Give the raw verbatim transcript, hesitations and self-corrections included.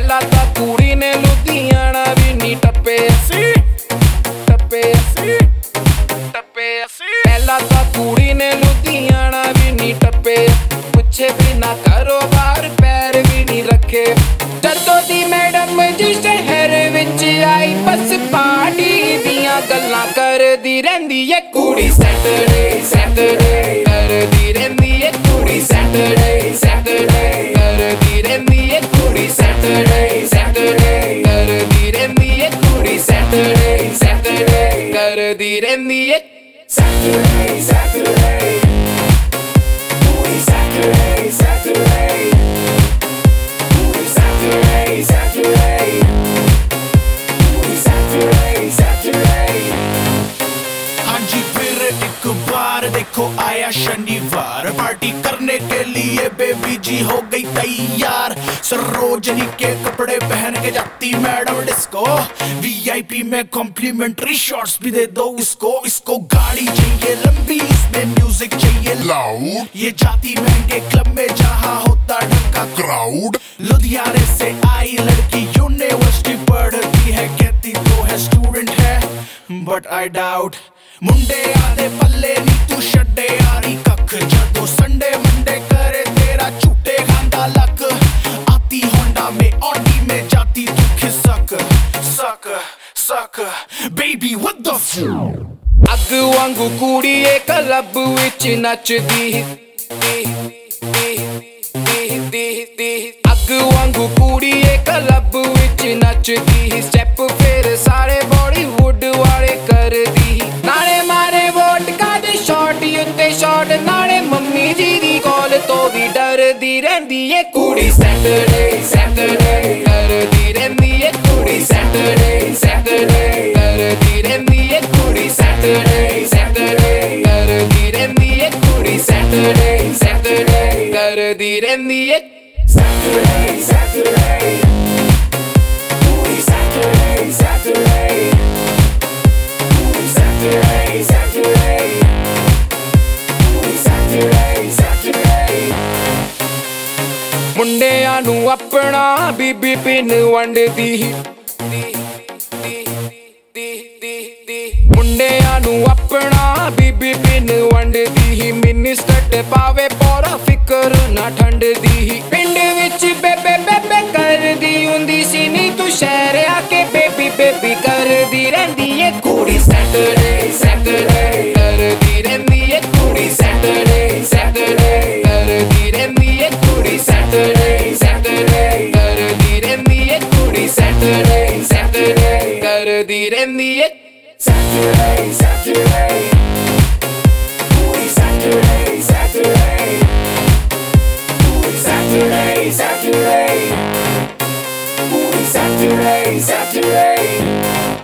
ਪਹਿਲਾਂ ਤਾਂ ਕੁੜੀ ਨੇ ਲੁਧਿਆਣਾ ਵੀ ਨੀ ਟੱਪੇ ਸੀ ਟੱਪੇ ਸੀ ਟੱਪੇ ਸੀ ਪਹਿਲਾਂ ਤਾਂ ਕੁੜੀ ਨੇ ਲੁਧਿਆਣਾ ਵੀ ਨੀ ਟੱਪੇ ਪੁੱਛੇ ਬਿਨਾ ਕਾਰੋਬਾਰ ਪੈਰ ਵੀ ਨੀ ਰੱਖੇ ਜਦੋਂ ਦੀ ਮੈਡਮ ਜੀ ਸ਼ਹਿਰ ਵਿੱਚ ਆਈ ਬਸ ਪਾਰਟੀ ਦੀਆਂ ਗੱਲਾਂ ਕਰਦੀ ਰਹਿੰਦੀ ਏ ਕੁੜੀ ਸੈਟਰਡੇ ਸੈਟਰਡੇ ਕਰਦੀ ਰਹਿੰਦੀ ਏ ਕੁੜੀ ਸੈਟਰਡੇ ਸੈਟਰਡੇ ਕਰਦੀ ਰਹਿੰਦੀ ਏ ਕੁੜੀ ਸੈਟਰਡੇ ਸੈਟਰਡੇ ਕਰਦੀ ਰਹਿੰਦੀ ਏ ਕੁੜੀ ਸੈਟਰਡੇ ਸੈਟਰਡੇ ਕਰਦੀ ਰਹਿੰਦੀ ਏ ਸੈਟਰਡੇ ਸੈਟਰਡੇ ਕੁੜੀ Saturday Saturday Saturday, Saturday, Saturday, Saturday. हाँ जी फिर एक बार देखो आया शनिवार पार्टी करने के लिए बेबी जी हो गई तैयार सरोजनी के कपड़े पहन के जाती मैडम डिस्को वीआईपी में कॉम्प्लीमेंट्री शॉट्स भी दे दो इसको इसको गाड़ी चाहिए लंबी इसमें म्यूजिक चाहिए लाउड ये जाती महंगे क्लब में जहाँ होता ढंका क्राउड लुधियाने से आई लड़की यूनिवर्सिटी पढ़ती है कहती तो है स्टूडेंट है बट आई डाउट मुंडे आधे पल्ले नी तू छड्डे यारी कख जदों संडे मंडे करे तेरा झूठे खांदा लक आती होंडा में ऑडी में जाती तू खिसक सक सक बेबी व्हाट द fuck ਅੱਗ ਵਾਂਗੂ ਕੁੜੀ ਏ ਕਲੱਬ ਵਿੱਚ ਨੱਚਦੀ ਅੱਗ ਵਾਂਗੂ ਕੁੜੀ ਏ ਕਲੱਬ ਵਿੱਚ ਨੱਚਦੀ ਸਟੈਪ ਫੇਰ ਸਾਰੇ ਬਾਲੀਵੁੱਡ ਵਾਲੇ ਕਰਦੀ ਨਾਲੇ ਮਾਰੇ ਵੋਟਕਾ ਦੇ ਸ਼ਾਟ ਉੱਤੇ ਸ਼ਾਟ ਨਾਲੇ ਮੰਮੀ ਜੀ ਦੀ ਕਾਲ ਤੋਂ ਵੀ ਡਰਦੀ ਰਹਿੰਦੀ ਏ ਕੁੜੀ ਸੈਟਰਡੇ ਸੈਟਰਡੇ ਕਰਦੀ ਰਹਿੰਦੀ ਏ ਕੁੜੀ ਸੈਟਰਡੇ ਸੈਟਰਡੇ ਕਰਦੀ ਰਹਿੰਦੀ ਏ ਕੁੜੀ ਸੈਟਰਡੇ ਸੈਟਰਡੇ ਕਰਦੀ ਰਹਿੰਦੀ ਏ ਕੁੜੀ ਸੈਟਰਡੇ ਸੈਟਰਡੇ ਕਰਦੀ ਰਹਿੰਦੀ ਏ Saturday, Saturday, Saturday, Saturday, Saturday, Saturday, Saturday, Saturday. ਮੁੰਡਿਆਂ ਨੂੰ ਆਪਣਾ ਬੀਬੀ ਪਿੰਨ ਵੰਡਦੀ ਮੁੰਡਿਆਂ ਨੂੰ ਆਪਣਾ ਬੀਬੀ ਪਿੰਨ ਵੰਡਦੀ ਮਿਨਿਸਟਰ ਪਾਵੇ ਪੋਰਾ ਫਿਕਰ ਨਾ ਠੰਡਦੀ ਪਿੰਡ ਵਿੱਚ ਬੇਬੇ ਬੇਬੇ ਕਰਦੀ ਹੁੰਦੀ ਸੀ ਨੀ ਤੂੰ ਸ਼ਹਿਰ ਆ ਕੇ ਬੇਬੀ ਬੇਬੀ ਕਰਦੀ ਰਹਿੰਦੀ ਏ ਕੁੜੀ ਸੈਟਰਡੇ ਸੈਟਰਡੇ ਕਰਦੀ ਰਹਿੰਦੀ ਏ ਕੁੜੀ ਸੈਟਰਡੇ ਸੈਟਰਡੇ ਕਰਦੀ ਰਹਿੰਦੀ ਏ ਕੁੜੀ ਸੈਟਰਡੇ ਸੈਟਰਡੇ ਕਰਦੀ ਰਹਿੰਦੀ ਏ ਕੁੜੀ ਸੈਟਰਡੇ ਸੈਟਰਡੇ ਕਰਦੀ ਰਹਿੰਦੀ ਏ Saturday, Saturday, Saturday, Saturday, Saturday, Saturday, Saturday, Saturday.